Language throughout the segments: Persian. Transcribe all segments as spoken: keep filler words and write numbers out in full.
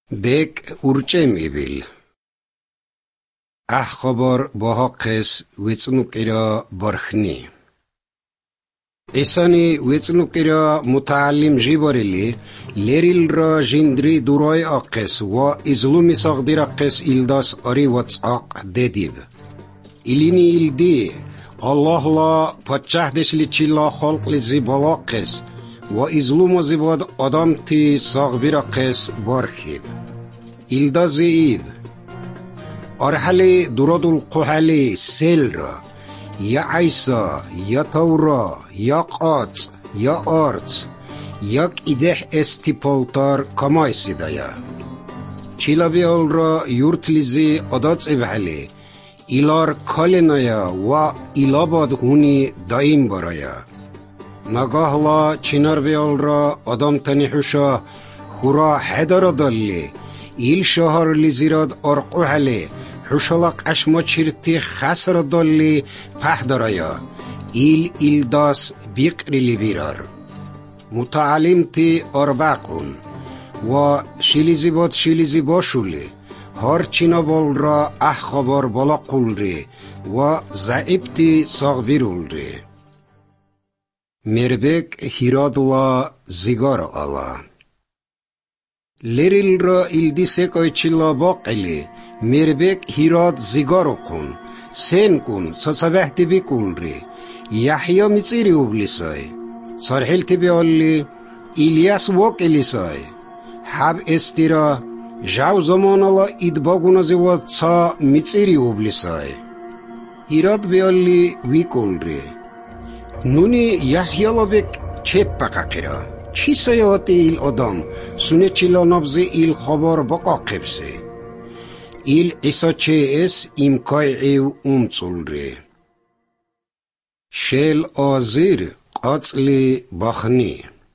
Bek urcem ibil. Ahkhabar bahaqes witsnukira barkhni. Esani witsnukira mutaallim jibarili leril ra jindri duray aqes wa izlumi sagdir aqes ildas ari watsaq dedib. Ilini ildi Allah la patchah deshli chilla khalq li zibalaqes wa izlum zibad adamti sagbir aqes barkhib. İlda zeyib arhali duradul quhali selra ya Aysa ya Tavra ya Qats ya Arts yak ideh estipaltar kamaysidaya Çilabi olra yurtlizi adat evhali ilar kalenaya wa ilabad huni daim baraya nagahla çinarbi olra adam tanihuşa khura hedara dalli İl şahar li zirad arquhali huşalaq aşma çirti khasr dalli pahdaraya İl ildas biqrili birar mutaalimti arbaqun wa şilizibot şiliziboşuli har çinabolra ahkhabar balaqulri wa zaibti sagbirulri Merbek hiradla zigar ala Leril ra ildise koyçilla baqili Merbek hirad zigaro kun sen kun sasabahti bikulri Yahya mitsiri ublisay sarhilti bialli İlyas wakilisay hab estira jav zamanala idbaguna zivatsa mitsiri ublisay hirad bialli vikulri Nuni Yahya labek çeppaqaqira چی سیاحت ایل آدم سونه چیلا نبزه ایل خبر بقا قبسه ایل ایسا چه اس امکای ایو امچول ره شل آزیر قاتل بخنی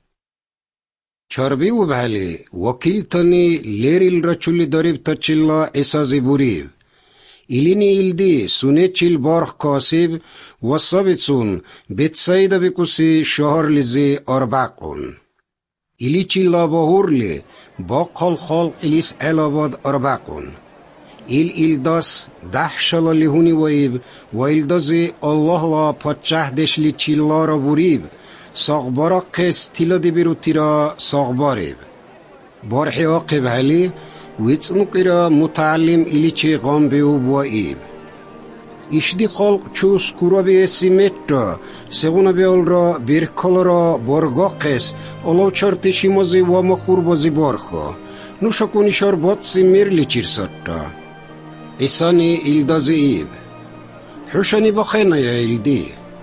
چربی و بحلی وکیل تانی لیریل را چولی داریب تا چیلا ایسا زیبوریب ایلینی ایل دی سونه چیل بارخ کاسیب و سابتسون بیت سایده بکوسی شهر لیزی ارباقون İli çilla bahurli baqal khalq ilis alavad arbaqun il ildas dahshala lihuni vaib wa ildazi Allah la patchah deshli chilla ra burib sagbara qes tila debirutira sagbarib barhi aqib ali witsnukira mutaallim ilichi gambeu waib İşdi halk çus kurabi esimetta seguna beolra birkalara borgaqes olav çartışimazı ve makhurbazi barxa nuşakuni şarbatsi mirli çirsatta İsani ildaziib Huşani bakhenaya ildi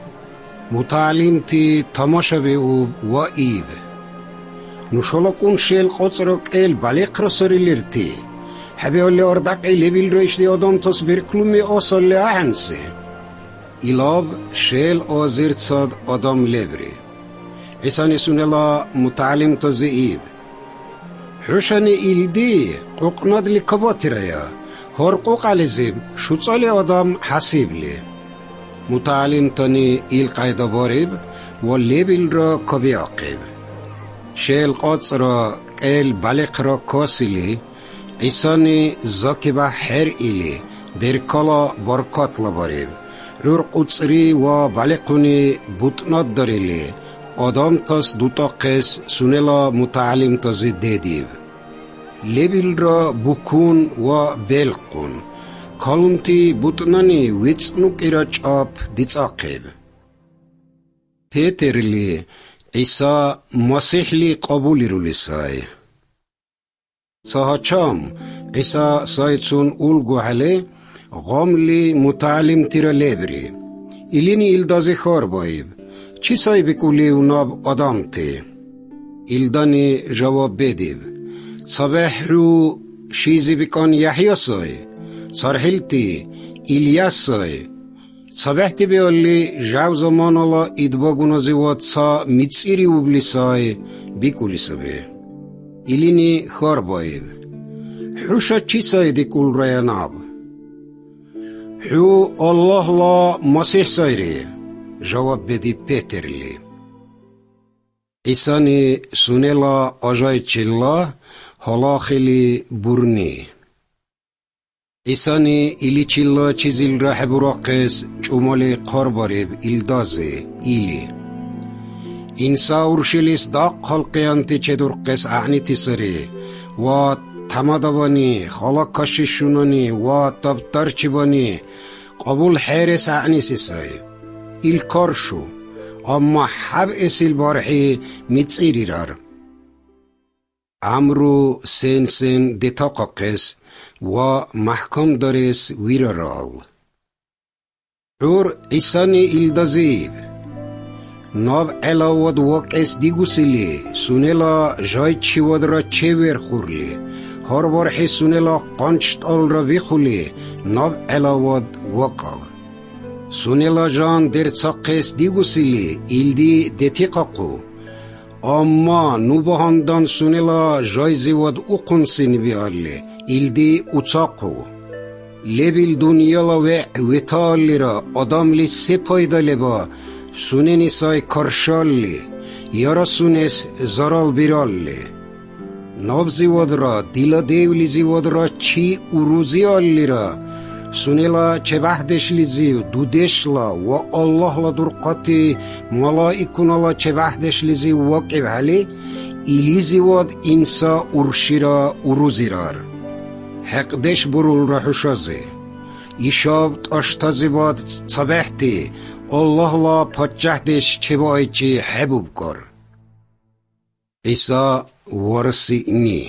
Mutaalimti tamashabeub vaib Nuşalakun şel qatsrak el baliqra sarilirti Habiolli ordak lebil reşli adam tas berklumi asalli ahansi. İlab şel azir tsad adam lebri. İsani sunela mutaalim taziib. Huşani ildi uqnad li kabatiraya. Horquq alizib şutsali adam hasibli. Mutaalim tani il qayda barib ve lebil ra kabi aqib. Şel qatsra el baliq ra kasili İsani zakiba her ili berkala barkatla barib Lur qutsri ve balikuni butnad darili Adam tas dutaqes sunela mutaalim tazi dediv Lebil ra bukun ve belqun Kalunti butnani vitsnuk ira çap ditsaqib Peterli İsa Masihli qabulirulisay Sahacham İsa saytsun ulgu hale Gamli mutaalim tira lebri İlini ildazi kharbayib Çi saybi kuli unab adamti İldani cevap bedib Sabahru şizi bikan Yahya say Sarhilti İlyas say Sabahti beolli jav zamanala idbaguna zivatsa mitsiri ublisay bikuli sabi İlini kharbayib Huşa çi saydi kul rayanab Hu Allah la Masih sayri Cevap bedi Peterli İsani sunela ajay çilla حالا خیلی برنی ایسانی ایلی چیلا چیزیل راه براقس چومال قربارب ایلدازه ایلی اینسا ورشلیس داق خلقیانتی چه درقس اعنی تیسری و تمادبانی خالا کششونانی و تبتر چیبانی قبول حیرس اعنی سیسای ایل کار شو اما حب اسیل بارحی میتسیری رار امرو سن سن دتاقا قس و محکم دارس ویرارال عور ایسانی ایلدازیب ناب علاواد وقت دیگو سیلی سونلا جای چیواد را چه ویر خورلی هر بارحی سونلا قانچت آل را بخولی ناب علاواد وقاب سونلا جان در چاقس دیگو سیلی ایلدی دتیقاقو اما نوبهاندان سونلا جای زیواد اقن سینی بیالی ایلدی اچاقو لیبیل دنیالا و ویتالی را آدم لی سپایده لبا سونه نیسای کرشال لی یارا سونس زرال بیرال لی ناب زیواد را دیلا دیولی زیواد را چی اروزی آلی را سونلا چه بحدش لی زیو دودش لا و الله لا درقاتی ملائکون لا چه بحدش لی زیو واقع حالی ایلی زیواد انسا ارشی را اروزی رار حقدش برول را حشازه ایشاب تاشتازی باد صبحتی الله لا پاچهدش چه بایی چه حبوب کر ایسا ورسی نی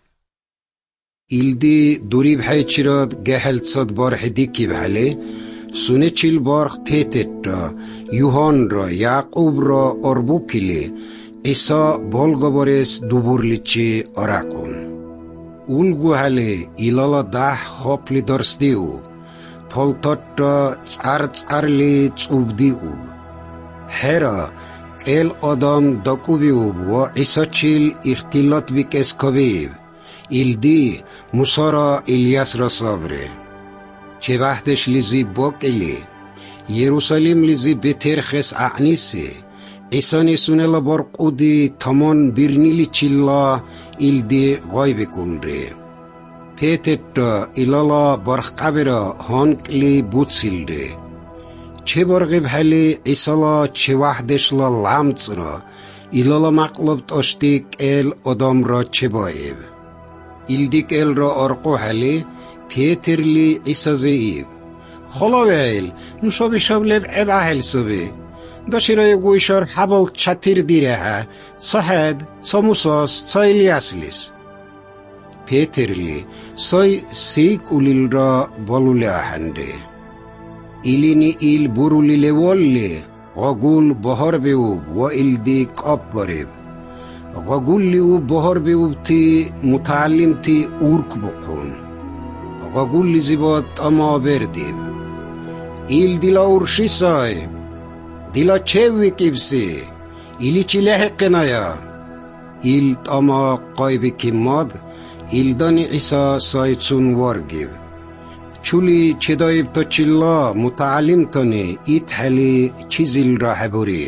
ایلدی دوریب حیچی را گهل صد بارح دیکی بحلی سونه چیل بارخ پیتت را یوهان را یعقوب را اربو کلی ایسا بولگا بارس دوبورلی چه ارکون اولگو حلی ایلالا ده خوابلی درس دیو پلتات را چار چارلی چوب دیو حیرا ایل آدم دکو بیوب و ایسا چیل اختیلات بیکس کبیب ایلدی موسا را الیاس را صبره چه وحدش لیزی باک ایلی یروسالیم لیزی بتر خس اعنیسی ایسا نیسونه لبارقودی تمان برنیلی چیلا ایلدی غایب کن ره پیتت را ایلالا برخ قبرا هانکلی بوتسیل ره چه برغب حلی ایسالا چه وحدش لامت را ایلالا مقلب تاشتیک ایل آدم را چه بایب ایلدیک ایل را ارقو حلی پیترلی ایسا زیب خلا ویل نوشابی شاب لب عب احل سبی داشی رای گویشار حبال چطیر دیره ها چا هد چا موساس چا الیاس لیس پیترلی سای سیک اولیل را بالولی احنده ایلینی ایل برولی لولی غاگول بهار بیوب و ایلدی کاب باریب غاگول لیو بهار بیوب تی متعلم تی اورک بکن غاگول لی زیباد اما بردیب ایل دیلا ارشی سای دیلا چه ویکیبسی ایلی چی لحق نایا ایل اما قایب کماد ایل دانی عیسا سای چون وارگیب چولی چه دایب تا چلا متعلم تانی ایت حلی چیزیل را حبوریب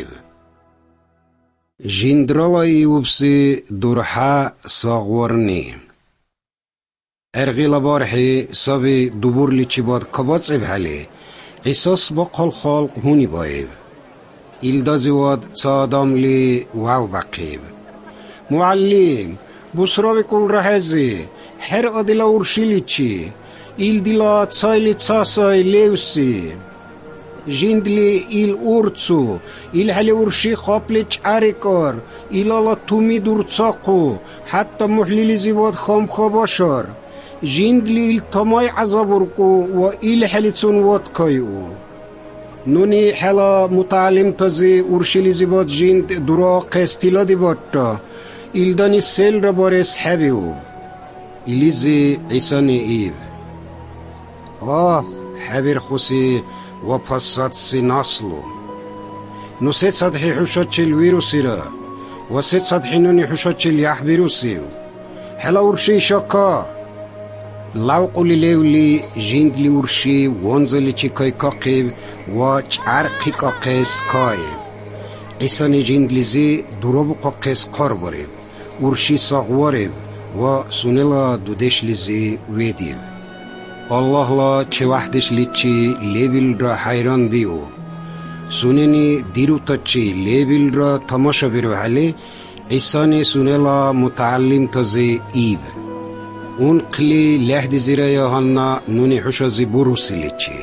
جندرالای وبسی درحا ساغورنی ارغیل بارحی سابی دوبورلی چی باد کباц اب حلی احساس با قل خالق هونی بایب ایلدازی واد چا آدم لی واو بقیب معلم بسرا بکل رحزی هر ادلا ورشیلی چی ایل دیلا چایلی چاسای لیوسی جندلی ایل اورچو ایل حلی ورشی خاپلی چاری کار ایلالا تومی دور چاقو حتی محلیلی زیواد خام خواباشار جندلی ایل تمای عذابورکو و ایل حلی چون واد کایو نونی حالا متعلم تازی ورشیلی زیواد جند دورا قستیلا دی باتا ایل دانی سیل را بارس حبیو ایلیزی عیسانی ایب آه حبیر خوصی و پسات سی ناسلو نو سید صدحی حشاد چل ویروسی را و سید صدحی نونی حشاد چل یحبیروسیو حالا ورشی شاکا لاوقولی لیولی جندلی ورشی وانزلی چی کای کاقیب و چرقی کاقیس کایب ایسانی جندلیزی دروب کاقیس قار باریب ورشی ساغوارب وسنلا دودش لزي ويديو الله لا چه وحدش لچي ليبل را حيران بيو سنني ديرو تچي ليبل را تماشا برو حالي عيساني سنلا متعلم تزي إيب اون قلي لحد زيرايا هانا نوني حشا زي بروسي لچي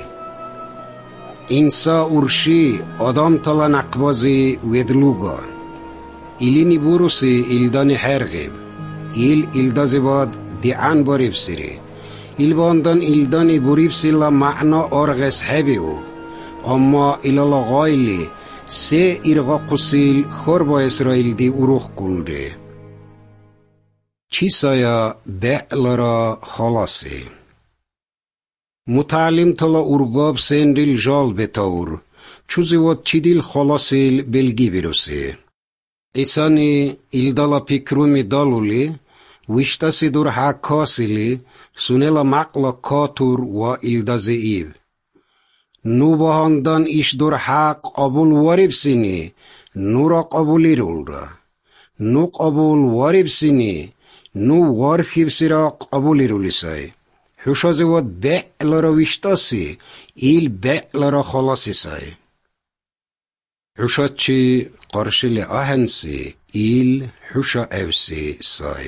إنسا أرشي آدم تلا نقبازي ويدلوغا إليني بروسي إلداني حرغب إل إلدازي باد ديعان باريب سيري إل باندان إلداني بوريب سيلا معنى أرغس حبيو أما إلالا غايلي سي إرغا قسيل خوربا إسرائيل دي أروخ كنري چيسايا بألرا خلاصي متعلم تلا أرغاب سندل جال بتاور چوزي وات چيدل خلاصيل بلگي بروسي إساني إلدالا بكرومي دالولي ويشتاسي دور حاكاسيلي سنلا مقلا كاتور و إلدازي إيب نو باهاندان إش دور حاق قبول وارب سيني نورا قبولي رولرا نو قبول وارب سيني نو وارخيب سيرا قبولي رولي ساي حشازي وات بألارا ويشتاسي إل بألارا خلاصي ساي حشاتشي قرشلي آهنسي إل حشا أوسي ساي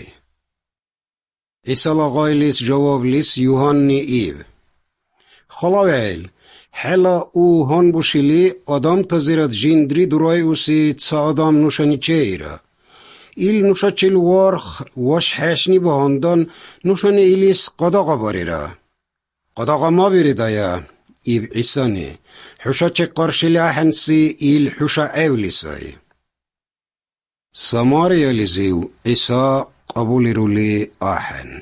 إسالا غايليس جواب ليس يوهاني إيب خلاويل حالا او هان بوشيلي آدم تزيرت جندري دراي اوسي تسا آدم نوشاني چيرا إل نوشا چل وارخ واش حاشني بهاندان نوشاني إليس قداغا باريرا قداغا ما بيريدايا إيب عيساني حشا چه قرشلي أحنسي إل حشا أوليساي سماريا لزيو إسا قبول رولي آحن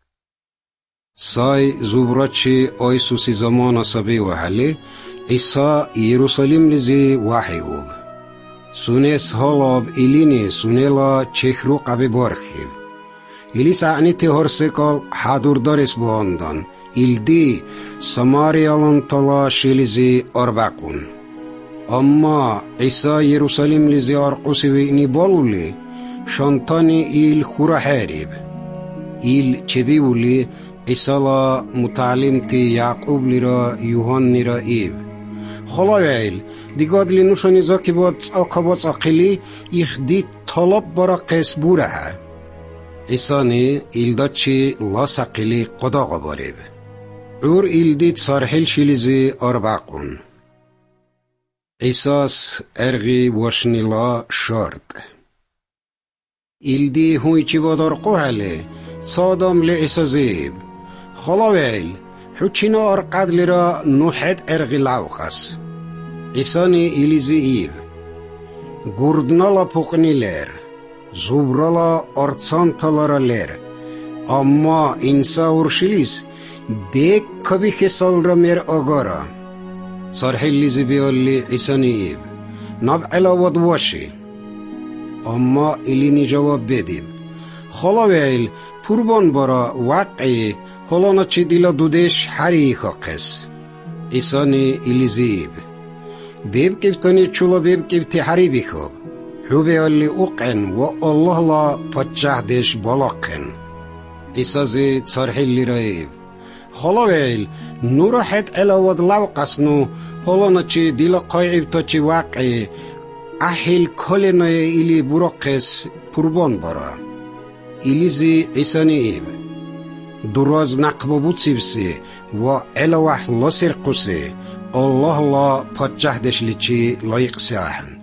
ساي زوبراتشي أيسوسي زمان سبي وحالي إسا يروساليم لزي وحيوب سونيس هالاب إليني سونيلا چخرو قبي بارخيب إلي سعني تهرسيكال حادور دارس بواندان إلدي سماريالان تلا شلزي أربعكون أما إسا يروساليم لزي أرقوسي ويني بالولي شانتاني إل خورا حارب إل چبيولي إسالا متعلمتي يعقوب لرا يوهان لرا إيب خلاويل ديقاد لنوشاني زاكي باد أقابات أقلي يخدي طلب برا قيس بورها إساني إلداتشي لاس أقلي قداغ باريب عور إلدي تصارحيل شلزي أربعقون إساس أرغي واشنلا شارد إلدي هوي چي بادار قوهالي صادام لعيسا زيب خلاويل حوچينا أرقاد لرا نوحد أرغي لاوخس إساني إليزي إيب گردنالا پوقني لير زوبرالا أرصان تلارا لير أما إنسا ورشليس بيك كبي خسال را مير آغارا صارحي ليزي بيالي إساني إيب ناب علاوات واشي أما إليني جواب بديب خلاويل پوربان برا وقعي هلانا چه ديلا دودش حري خاقس إساني إليزيب بيب كيفتاني چولا بيب كيفتي حري بيخو حوبي اللي أقن و الله لا پچهدش بالاقن إسازي تصارحي اللي رايب خلاويل نورا حد علاوات لوقسنو هلانا چه ديلا قايب تا چه وقعي أحيل كلنا إلي براقس پوربان برا إليزي إساني إيب دراز نقبا بوتسيبسي و علاوح لاسر قسي الله لا پچهدش لچي لايق سياحن